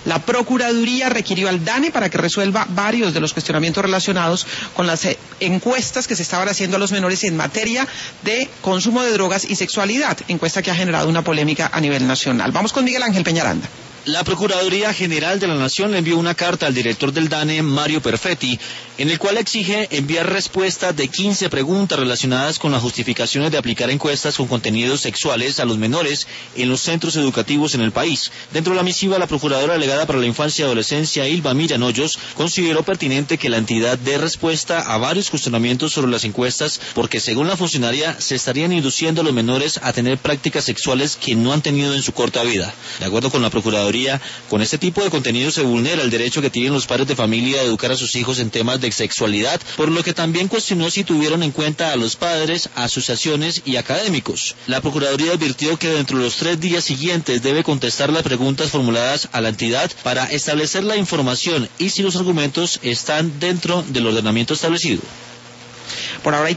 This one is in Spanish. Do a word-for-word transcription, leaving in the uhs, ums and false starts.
La Procuraduría requirió al DANE para que resuelva varios de los cuestionamientos relacionados con las eh, encuestas que se estaban haciendo a los menores en materia de consumo de drogas y sexualidad, encuesta que ha generado una polémica a nivel nacional. Vamos con Miguel Ángel Peñaranda. La Procuraduría General de la Nación le envió una carta al director del DANE, Mario Perfetti, en el cual exige enviar respuestas de quince preguntas relacionadas con las justificaciones de aplicar encuestas con contenidos sexuales a los menores en los centros educativos en el país. Dentro de la misiva, la Procuradora Delegada para la Infancia y Adolescencia, Ilva Millán Hoyos, consideró pertinente que la entidad dé respuesta a varios cuestionamientos sobre las encuestas, porque según la funcionaria se estarían induciendo a los menores a tener prácticas sexuales que no han tenido en su corta vida. De acuerdo con la Procuraduría, con este tipo de contenido se vulnera el derecho que tienen los padres de familia de educar a sus hijos en temas de sexualidad, por lo que también cuestionó si tuvieron en cuenta a los padres, asociaciones y académicos. La Procuraduría advirtió que dentro de los tres días siguientes debe contestar las preguntas formuladas a la entidad para establecer la información y si los argumentos están dentro del ordenamiento establecido. Por ahora hay